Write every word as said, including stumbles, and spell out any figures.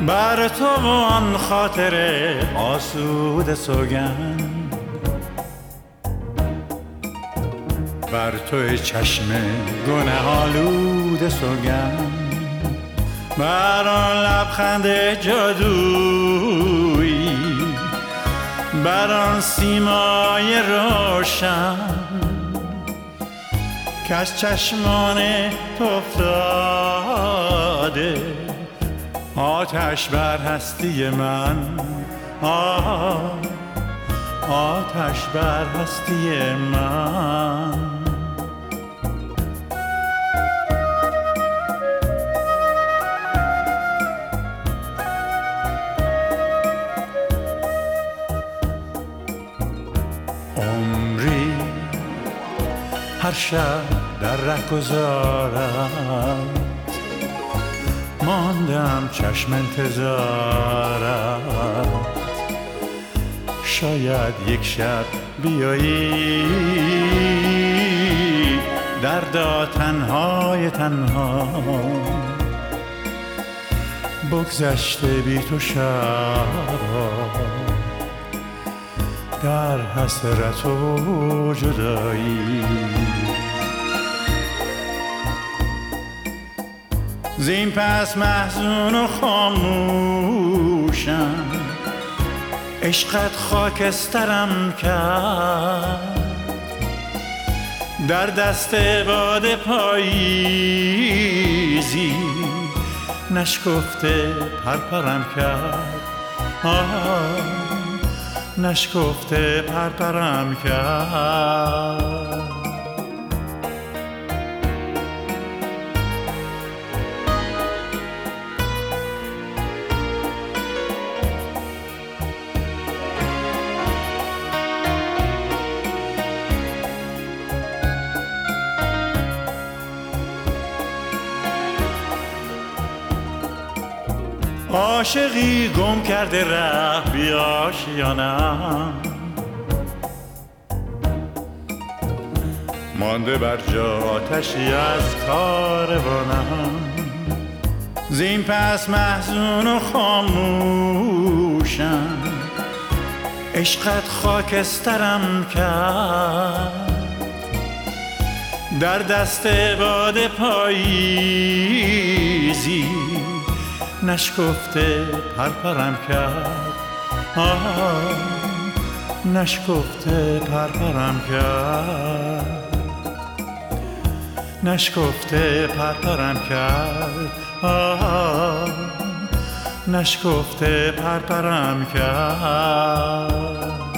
بر تو و آن خاطر آسوده سوگند، بر تو چشم گنه آلوده سوگند، بر آن لبخند جادویی، بر آن سیمای روشن که از چشمان تو افتاده، آتش بر هستی من، آه آتش بر هستی من. عمری هر شب در ره گذارم، ماندم چشم انتظارت، شاید یک شب بیایی دردا تنهای تنها، بگذشته بی تو شب در حسرت و جدایی. زین پس محزون و خاموشم، عشقت خاکسترم کرد، در دست باد پاییزی نشکفته پرپرم کرد، آه نشکفته پرپرم کرد. عاشقی گم کرده ره بی آشیانم، مانده بر جا آتشی از کاروانم. زین پس محزون و خاموشم، عشقت خاکسترم کرد، در دست باد پاییزی نشکفته پرپرم کرد، آه نشکفته پرپرم کرد، نشکفته پرپرم کرد، آه نشکفته پرپرم کرد.